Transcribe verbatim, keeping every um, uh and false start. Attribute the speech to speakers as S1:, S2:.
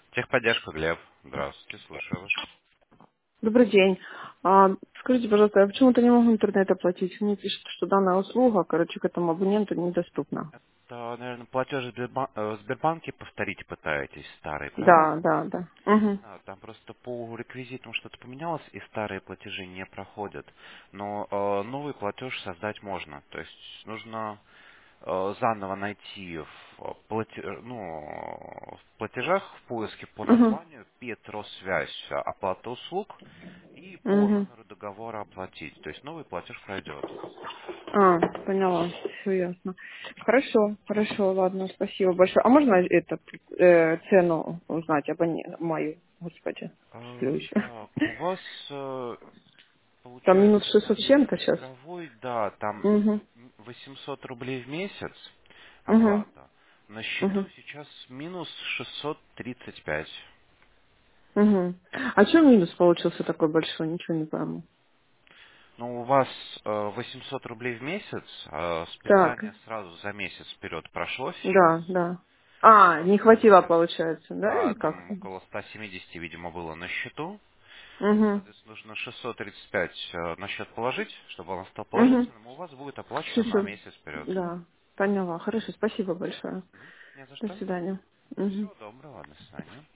S1: Техподдержка, Глеб. Здравствуйте, слушаю вас.
S2: Добрый день. А, скажите, пожалуйста, я почему-то не могу интернет оплатить? Мне пишут, что данная услуга, короче, к этому абоненту недоступна.
S1: Это, наверное, платеж в Сбербан- э, в Сбербанке повторить пытаетесь, старый,
S2: Да,
S1: правильно?
S2: да, да. Угу.
S1: Да, там просто по реквизитам что-то поменялось, и старые платежи не проходят. Но э, новый платеж создать можно. То есть нужно э, заново найти в, э, плате- э, ну, в платежах в поиске по
S2: Угу.
S1: названию Петросвязь, э, оплата услуг, и по
S2: Угу.
S1: номеру договора оплатить. То есть новый платеж пройдет.
S2: А, поняла. Все ясно. Хорошо, хорошо, ладно, спасибо большое. А можно это э, цену узнать абоне мою, господи,
S1: Э,
S2: сплюсь.
S1: Так, у вас э,
S2: Там минус
S1: получается
S2: шестьсот с чем-то сейчас.
S1: игровой, да, там
S2: Угу.
S1: восемьсот рублей в месяц
S2: Угу.
S1: оплата. На счету
S2: Угу.
S1: сейчас минус шестьсот тридцать пять.
S2: Угу. А что минус получился такой большой? Ничего не пойму.
S1: Ну, у вас э, восемьсот рублей в месяц, а
S2: Так.
S1: списание сразу за месяц вперед прошло сейчас.
S2: Да, да.
S1: То есть у
S2: А,
S1: вас
S2: не хватило,
S1: получается,
S2: получается, да,
S1: да,
S2: или как?
S1: там около ста семидесяти, видимо, было на счету.
S2: Угу.
S1: Соответственно, нужно шестьсот тридцать пять э, на счет положить, чтобы он стал
S2: Угу.
S1: положительным. У вас будет оплачено на
S2: Все,
S1: месяц вперед.
S2: да, поняла. Хорошо, спасибо большое.
S1: Мгм. Не за
S2: До
S1: что.
S2: свидания. Угу.
S1: Всего доброго, до свидания.